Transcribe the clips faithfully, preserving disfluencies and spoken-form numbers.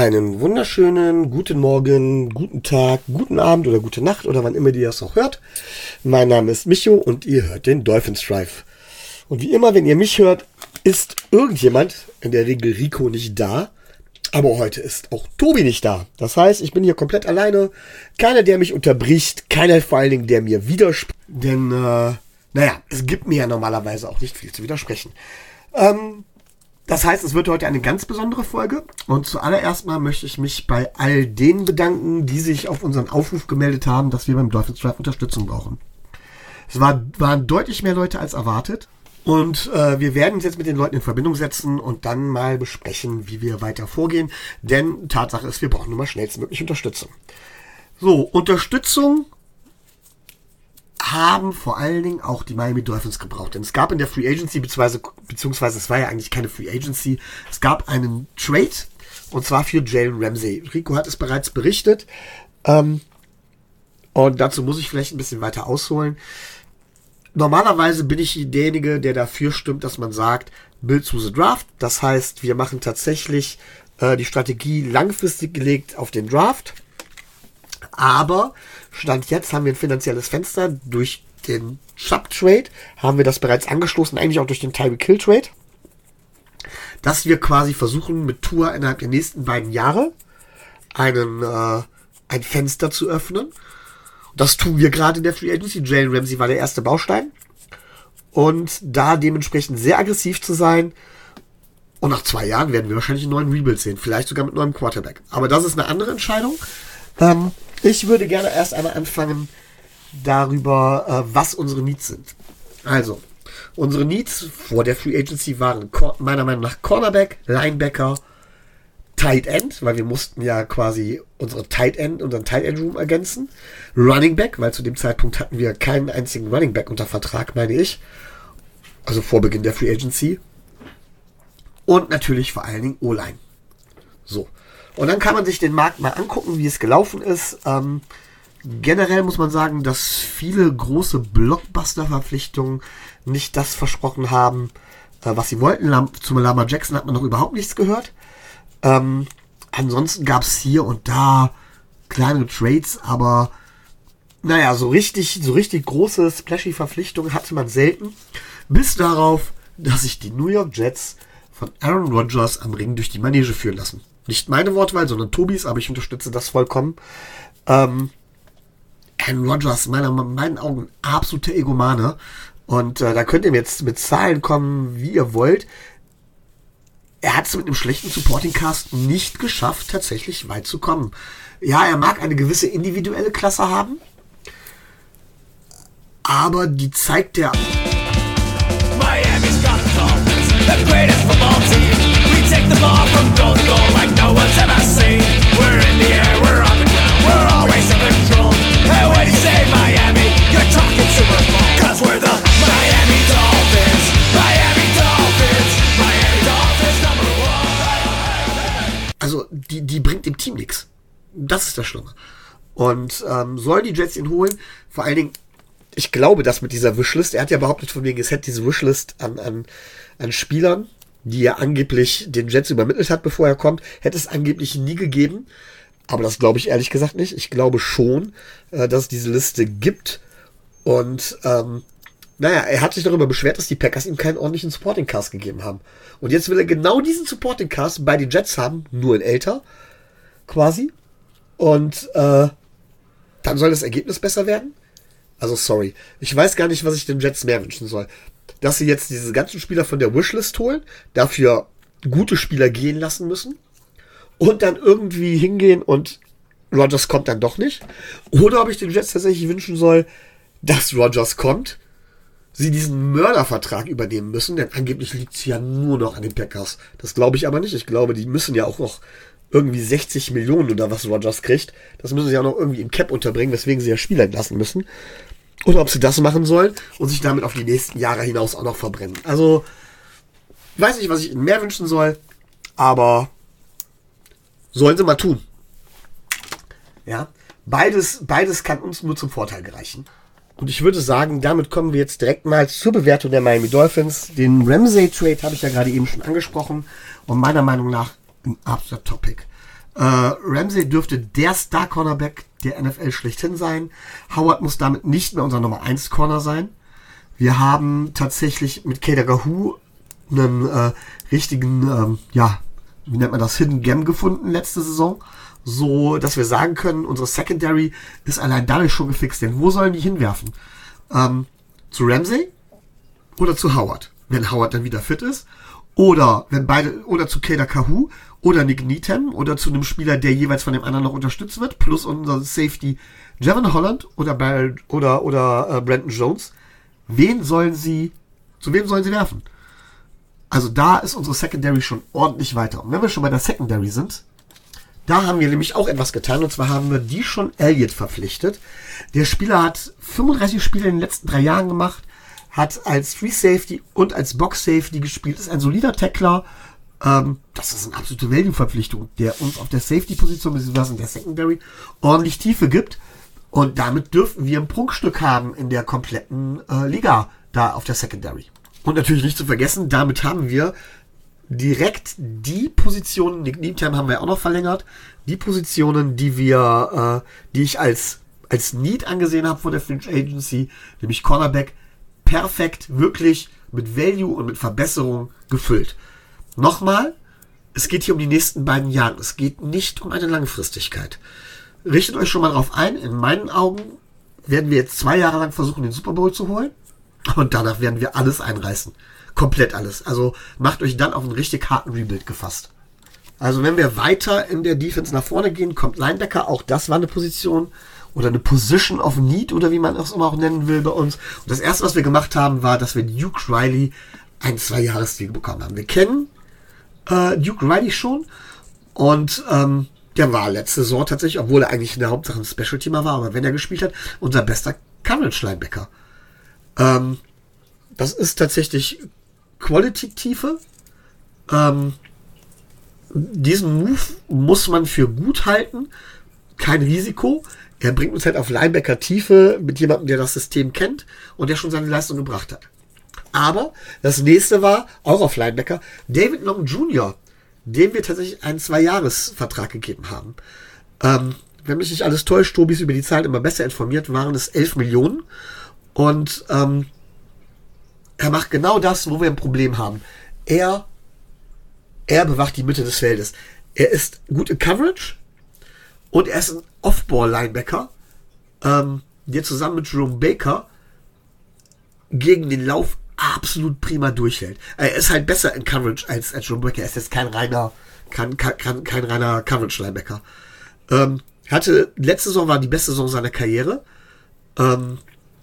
Einen wunderschönen guten Morgen, guten Tag, guten Abend oder gute Nacht oder wann immer ihr das auch hört. Mein Name ist Micho und ihr hört den Dolphins Drive. Und wie immer, wenn ihr mich hört, ist irgendjemand, in der Regel Rico, nicht da. Aber heute ist auch Tobi nicht da. Das heißt, ich bin hier komplett alleine. Keiner, der mich unterbricht. Keiner vor allen Dingen, der mir widerspricht. Denn, äh, naja, es gibt mir ja normalerweise auch nicht viel zu widersprechen. Ähm... Das heißt, es wird heute eine ganz besondere Folge und zuallererst mal möchte ich mich bei all denen bedanken, die sich auf unseren Aufruf gemeldet haben, dass wir beim Dolphins Drive Unterstützung brauchen. Es war, waren deutlich mehr Leute als erwartet und äh, wir werden uns jetzt mit den Leuten in Verbindung setzen und dann mal besprechen, wie wir weiter vorgehen, denn Tatsache ist, wir brauchen nun mal schnellstmöglich Unterstützung. So, Unterstützung haben vor allen Dingen auch die Miami Dolphins gebraucht. Denn es gab in der Free Agency, beziehungsweise, beziehungsweise es war ja eigentlich keine Free Agency, es gab einen Trade, und zwar für Jalen Ramsey. Rico hat es bereits berichtet, ähm, und dazu muss ich vielleicht ein bisschen weiter ausholen. Normalerweise bin ich derjenige, der dafür stimmt, dass man sagt, Build to the Draft. Das heißt, wir machen tatsächlich äh, die Strategie langfristig gelegt auf den Draft. Aber Stand jetzt haben wir ein finanzielles Fenster. Durch den Chubb-Trade haben wir das bereits angestoßen, eigentlich auch durch den Tyreek Hill-Trade, dass wir quasi versuchen, mit Tua innerhalb der nächsten beiden Jahre einen, äh, ein Fenster zu öffnen. Das tun wir gerade in der Free Agency. Jalen Ramsey war der erste Baustein. Und da dementsprechend sehr aggressiv zu sein. Und nach zwei Jahren werden wir wahrscheinlich einen neuen Rebuild sehen. Vielleicht sogar mit neuem Quarterback. Aber das ist eine andere Entscheidung. Ähm, ich würde gerne erst einmal anfangen darüber, äh, was unsere Needs sind. Also, unsere Needs vor der Free Agency waren Cor- meiner Meinung nach Cornerback, Linebacker, Tight End, weil wir mussten ja quasi unsere Tight End, unseren Tight End Room ergänzen. Running Back, weil zu dem Zeitpunkt hatten wir keinen einzigen Running Back unter Vertrag, meine ich. Also vor Beginn der Free Agency. Und natürlich vor allen Dingen O-Line. So. Und dann kann man sich den Markt mal angucken, wie es gelaufen ist. Ähm, generell muss man sagen, dass viele große Blockbuster-Verpflichtungen nicht das versprochen haben, äh, was sie wollten. Lam- Zum Lamar Jackson hat man noch überhaupt nichts gehört. Ähm, ansonsten gab es hier und da kleinere Trades, aber naja, so richtig, so richtig große Splashy-Verpflichtungen hatte man selten. Bis darauf, dass sich die New York Jets von Aaron Rodgers am Ring durch die Manege führen lassen. Nicht meine Wortwahl, sondern Tobis, aber ich unterstütze das vollkommen. Ähm, Aaron Rodgers, meiner, in meinen Augen, absolute Egomane. Und äh, da könnt ihr jetzt mit Zahlen kommen, wie ihr wollt. Er hat es mit einem schlechten Supporting Cast nicht geschafft, tatsächlich weit zu kommen. Ja, er mag eine gewisse individuelle Klasse haben, aber die zeigt er. Miami's got the Dolphins, the greatest football team. We take the ball from goal to goal like no one's ever seen. We're in the air, we're on the ground, we're always in control. And when you say Miami, you're talking Super Bowl. Cause we're the Miami Dolphins, Miami Dolphins, Miami Dolphins number one. Also, die, die bringt dem Team nichts. Das ist das Schlimme. Und ähm, sollen die Jets ihn holen? Vor allen Dingen, ich glaube, dass mit dieser Wishlist, er hat ja behauptet von wegen, es hätte diese Wishlist an, an, an Spielern, die er angeblich den Jets übermittelt hat, bevor er kommt, hätte es angeblich nie gegeben. Aber das glaube ich ehrlich gesagt nicht. Ich glaube schon, äh, dass es diese Liste gibt. Und ähm, naja, er hat sich darüber beschwert, dass die Packers ihm keinen ordentlichen Supporting Cast gegeben haben. Und jetzt will er genau diesen Supporting Cast bei den Jets haben, nur in älter, quasi. Und äh, dann soll das Ergebnis besser werden. Also sorry, ich weiß gar nicht, was ich den Jets mehr wünschen soll. Dass sie jetzt diese ganzen Spieler von der Wishlist holen, dafür gute Spieler gehen lassen müssen und dann irgendwie hingehen und Rodgers kommt dann doch nicht. Oder ob ich den Jets tatsächlich wünschen soll, dass Rodgers kommt, sie diesen Mördervertrag übernehmen müssen, denn angeblich liegt es ja nur noch an den Packers. Das glaube ich aber nicht. Ich glaube, die müssen ja auch noch irgendwie sechzig Millionen oder was Rodgers kriegt. Das müssen sie auch noch irgendwie im Cap unterbringen, weswegen sie ja Spieler entlassen müssen. Oder ob sie das machen sollen und sich damit auf die nächsten Jahre hinaus auch noch verbrennen. Also, weiß nicht, was ich ihnen mehr wünschen soll, aber sollen sie mal tun. Ja, beides, beides kann uns nur zum Vorteil gereichen. Und ich würde sagen, damit kommen wir jetzt direkt mal zur Bewertung der Miami Dolphins. Den Ramsey-Trade habe ich ja gerade eben schon angesprochen und meiner Meinung nach ein absoluter Topic. Äh, Ramsey dürfte der Star-Cornerback der N F L schlechthin sein. Howard muss damit nicht mehr unser Nummer eins Corner sein. Wir haben tatsächlich mit Kader Gahu einen äh, richtigen, ähm, ja, wie nennt man das, Hidden Gem gefunden letzte Saison. So, dass wir sagen können, unsere Secondary ist allein dadurch schon gefixt. Denn wo sollen die hinwerfen? Ähm, zu Ramsey oder zu Howard, wenn Howard dann wieder fit ist? Oder wenn beide, oder zu Kader Gahu oder Nick Needham oder zu einem Spieler, der jeweils von dem anderen noch unterstützt wird, plus unser Safety Javon Holland oder Barrett, oder oder äh, Brandon Jones. Wen sollen sie, zu wem sollen sie werfen? Also da ist unsere Secondary schon ordentlich weiter. Und wenn wir schon bei der Secondary sind, da haben wir nämlich auch etwas getan. Und zwar haben wir Deshaun Elliott verpflichtet. Der Spieler hat fünfunddreißig Spiele in den letzten drei Jahren gemacht, hat als Free Safety und als Box Safety gespielt, ist ein solider Tackler. Ähm, das ist eine absolute Value-Verpflichtung, der uns auf der Safety-Position bzw. in der Secondary ordentlich Tiefe gibt. Und damit dürfen wir ein Prunkstück haben in der kompletten äh, Liga da auf der Secondary. Und natürlich nicht zu vergessen, damit haben wir direkt die Positionen, Nick Needham haben wir auch noch verlängert, die Positionen, die wir, äh, die ich als, als Need angesehen habe vor der Free Agency, nämlich Cornerback, perfekt, wirklich mit Value und mit Verbesserung gefüllt. Nochmal, es geht hier um die nächsten beiden Jahre. Es geht nicht um eine Langfristigkeit. Richtet euch schon mal drauf ein. In meinen Augen werden wir jetzt zwei Jahre lang versuchen, den Super Bowl zu holen. Und danach werden wir alles einreißen. Komplett alles. Also macht euch dann auf einen richtig harten Rebuild gefasst. Also wenn wir weiter in der Defense nach vorne gehen, kommt Linebacker. Auch das war eine Position oder eine Position of Need oder wie man es immer auch nennen will bei uns. Und das erste, was wir gemacht haben, war, dass wir Duke Riley einen Zwei-Jahres-Deal bekommen haben. Wir kennen äh, Duke Riley schon und ähm, der war letzte Saison tatsächlich, obwohl er eigentlich in der Hauptsache ein Special-Teamer war, aber wenn er gespielt hat, unser bester Coverage-Linebacker. Ähm, das ist tatsächlich Quality-Tiefe. Ähm, diesen Move muss man für gut halten. Kein Risiko. Er bringt uns halt auf Linebacker-Tiefe mit jemandem, der das System kennt und der schon seine Leistung gebracht hat. Aber das nächste war, auch auf Linebacker, David Long Junior, dem wir tatsächlich einen Zwei-Jahres-Vertrag gegeben haben. Ähm, wenn mich nicht alles täuscht, Tobi ist über die Zahlen immer besser informiert, waren es elf Millionen. Und ähm, er macht genau das, wo wir ein Problem haben. Er, er bewacht die Mitte des Feldes. Er ist gut in Coverage und er ist ein Off-Ball-Linebacker, ähm, der zusammen mit Jerome Baker gegen den Lauf absolut prima durchhält. Er ist halt besser in Coverage als, als Jerome Baker. Er ist jetzt kein reiner, kein, kein, kein reiner Coverage-Linebacker. Ähm, hatte, letzte Saison war die beste Saison seiner Karriere. Ähm,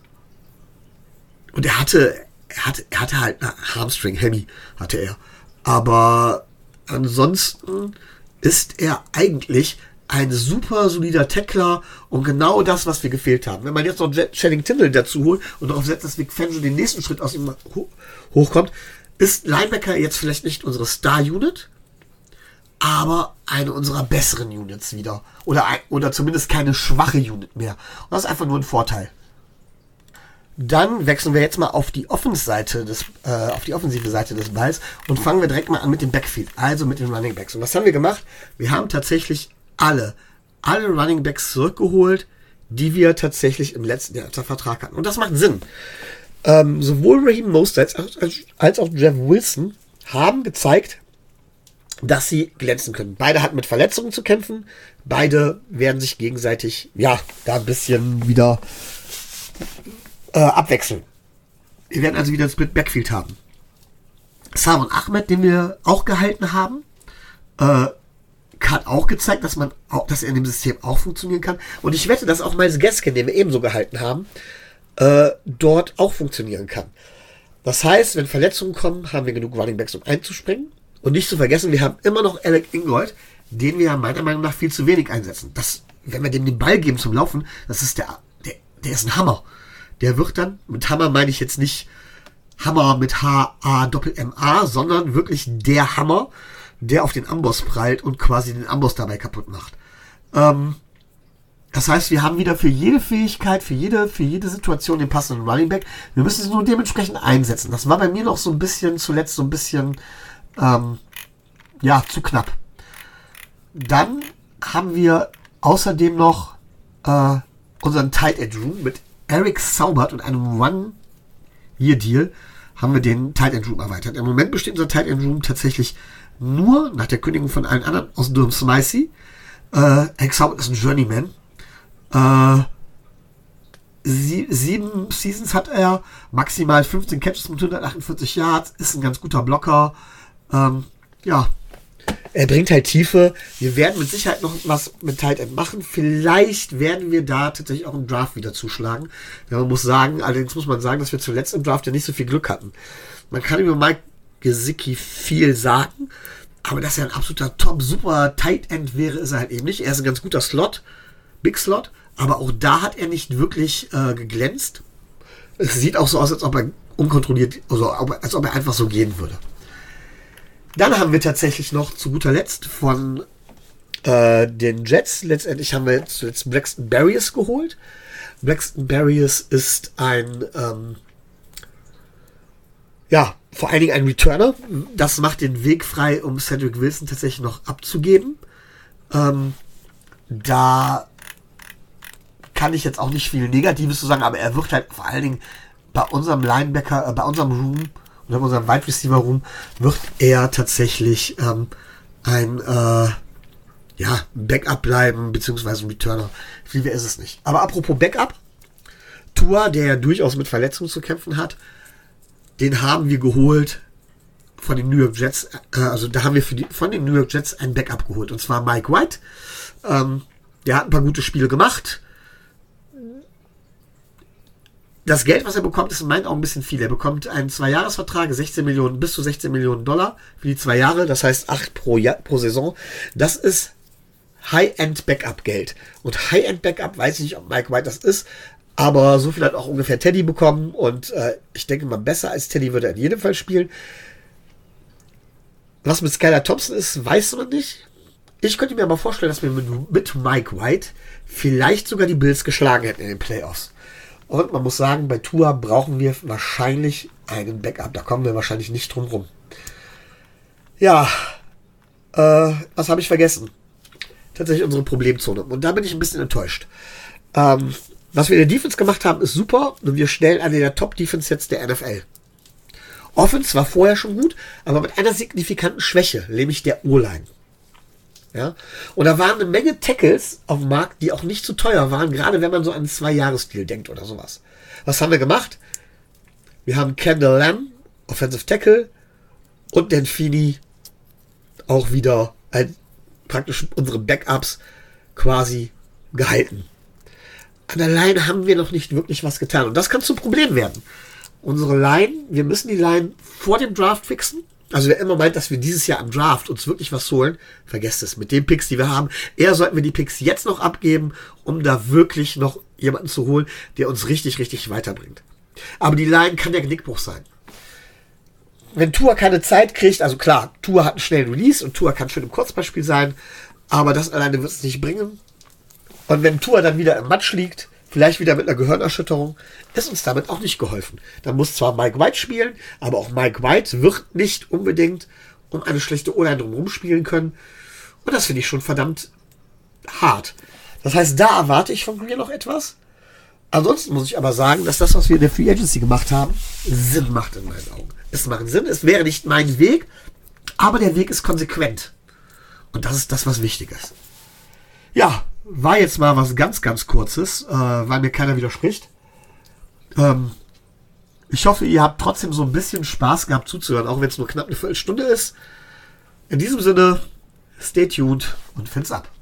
und er hatte, er hatte, er hatte halt eine Hamstring-Hemi, hatte er. Aber ansonsten ist er eigentlich ein super solider Tackler und genau das, was wir gefehlt haben. Wenn man jetzt noch Channing Tindall dazu holt und darauf setzt, dass Vic Fangio den nächsten Schritt aus ihm ho- hochkommt, ist Linebacker jetzt vielleicht nicht unsere Star-Unit, aber eine unserer besseren Units wieder. Oder, ein, oder zumindest keine schwache Unit mehr. Und das ist einfach nur ein Vorteil. Dann wechseln wir jetzt mal auf die Offense-Seite des, äh, auf die offensive Seite des Balls und fangen wir direkt mal an mit dem Backfield, also mit den Running Backs. Und was haben wir gemacht? Wir haben tatsächlich alle, alle Running Backs zurückgeholt, die wir tatsächlich im letzten Jahr unter Vertrag hatten. Und das macht Sinn. Ähm, sowohl Raheem Mostert als, als auch Jeff Wilson haben gezeigt, dass sie glänzen können. Beide hatten mit Verletzungen zu kämpfen. Beide werden sich gegenseitig, ja, da ein bisschen wieder äh, abwechseln. Wir werden also wieder ein Split Backfield haben. Salvon Ahmed, den wir auch gehalten haben, äh, hat auch gezeigt, dass man auch, dass er in dem System auch funktionieren kann. Und ich wette, dass auch Myles Gaskin, den wir ebenso gehalten haben, äh, dort auch funktionieren kann. Das heißt, wenn Verletzungen kommen, haben wir genug Running Backs, um einzuspringen. Und nicht zu vergessen, wir haben immer noch Alec Ingold, den wir meiner Meinung nach viel zu wenig einsetzen. Das, wenn wir dem den Ball geben zum Laufen, das ist der, der, der ist ein Hammer. Der wird dann, mit Hammer meine ich jetzt nicht Hammer mit H A Doppel M A, sondern wirklich der Hammer, der auf den Amboss prallt und quasi den Amboss dabei kaputt macht. Ähm, das heißt, wir haben wieder für jede Fähigkeit, für jede, für jede Situation den passenden Running Back. Wir müssen es nur dementsprechend einsetzen. Das war bei mir noch so ein bisschen, zuletzt so ein bisschen, ähm, ja, zu knapp. Dann haben wir außerdem noch äh, unseren Tight End Room mit Eric Saubert und einem One-Year-Deal haben wir den Tight End Room erweitert. Im Moment besteht unser Tight End Room tatsächlich nur nach der Kündigung von allen anderen aus Durham Smythe. Äh, Eric Saubert ist ein Journeyman. Äh, sie, sieben Seasons hat er, maximal fünfzehn Catches mit hundertachtundvierzig Yards, ist ein ganz guter Blocker. Ähm, ja, er bringt halt Tiefe. Wir werden mit Sicherheit noch was mit Tight End machen. Vielleicht werden wir da tatsächlich auch im Draft wieder zuschlagen. Ja, man muss sagen, allerdings muss man sagen, dass wir zuletzt im Draft ja nicht so viel Glück hatten. Man kann über Mike Gesicki viel sagen, aber dass er ein absoluter Top, super Tight End wäre, ist er halt eben nicht. Er ist ein ganz guter Slot, Big Slot, aber auch da hat er nicht wirklich äh, geglänzt. Es sieht auch so aus, als ob er unkontrolliert, also als ob er einfach so gehen würde. Dann haben wir tatsächlich noch zu guter Letzt von äh, den Jets, letztendlich haben wir zuletzt Braxton Berrios geholt. Braxton Berrios ist ein, ähm, ja, vor allen Dingen ein Returner. Das macht den Weg frei, um Cedric Wilson tatsächlich noch abzugeben. Ähm, da kann ich jetzt auch nicht viel Negatives zu sagen, aber er wird halt vor allen Dingen bei unserem Linebacker, äh, bei unserem Room, und in unserem Wide Receiver Room wird er tatsächlich ähm, ein äh, ja, Backup bleiben, beziehungsweise ein Returner. Viel mehr ist es nicht. Aber apropos Backup, Tua, der ja durchaus mit Verletzungen zu kämpfen hat, den haben wir geholt von den New York Jets. Äh, also da haben wir für die, von den New York Jets ein Backup geholt. Und zwar Mike White. Ähm, der hat ein paar gute Spiele gemacht. Das Geld, was er bekommt, ist in meinen Augen ein bisschen viel. Er bekommt einen Zwei-Jahres-Vertrag, sechzehn Millionen, bis zu sechzehn Millionen Dollar für die zwei Jahre, das heißt acht pro, Jahr, pro Saison. Das ist High-End-Backup-Geld. Und High-End-Backup, weiß ich nicht, ob Mike White das ist, aber so viel hat auch ungefähr Teddy bekommen und äh, ich denke mal, besser als Teddy würde er in jedem Fall spielen. Was mit Skylar Thompson ist, weiß man nicht. Ich könnte mir aber vorstellen, dass wir mit, mit Mike White vielleicht sogar die Bills geschlagen hätten in den Playoffs. Und man muss sagen, bei Tua brauchen wir wahrscheinlich einen Backup. Da kommen wir wahrscheinlich nicht drum rum. Ja, äh, was habe ich vergessen? Tatsächlich unsere Problemzone. Und da bin ich ein bisschen enttäuscht. Ähm, was wir in der Defense gemacht haben, ist super. Und wir stellen eine der Top-Defense jetzt der N F L. Offense war vorher schon gut, aber mit einer signifikanten Schwäche, nämlich der O-Line. Ja? Und da waren eine Menge Tackles auf dem Markt, die auch nicht zu teuer waren, gerade wenn man so an einen Zwei-Jahres-Deal denkt oder sowas. Was haben wir gemacht? Wir haben Kendall Lamb, Offensive Tackle, und Dan Feeney auch wieder ein, praktisch unsere Backups quasi gehalten. An der Line haben wir noch nicht wirklich was getan. Und das kann zum Problem werden. Unsere Line, wir müssen die Line vor dem Draft fixen. Also wer immer meint, dass wir dieses Jahr am Draft uns wirklich was holen, vergesst es. Mit den Picks, die wir haben, eher sollten wir die Picks jetzt noch abgeben, um da wirklich noch jemanden zu holen, der uns richtig, richtig weiterbringt. Aber die Line kann der Genickbruch sein. Wenn Tua keine Zeit kriegt, also klar, Tua hat einen schnellen Release und Tua kann schön im Kurzballspiel sein, aber das alleine wird es nicht bringen. Und wenn Tua dann wieder im Matsch liegt, vielleicht wieder mit einer Gehirnerschütterung, ist uns damit auch nicht geholfen. Dann muss zwar Mike White spielen, aber auch Mike White wird nicht unbedingt um eine schlechte O-Line drumherum spielen können. Und das finde ich schon verdammt hart. Das heißt, da erwarte ich von mir noch etwas. Ansonsten muss ich aber sagen, dass das, was wir in der Free Agency gemacht haben, Sinn macht in meinen Augen. Es macht Sinn, es wäre nicht mein Weg, aber der Weg ist konsequent. Und das ist das, was wichtig ist. Ja, war jetzt mal was ganz, ganz Kurzes, äh, weil mir keiner widerspricht. Ähm, ich hoffe, ihr habt trotzdem so ein bisschen Spaß gehabt zuzuhören, auch wenn es nur knapp eine Viertelstunde ist. In diesem Sinne, stay tuned und Fins ab.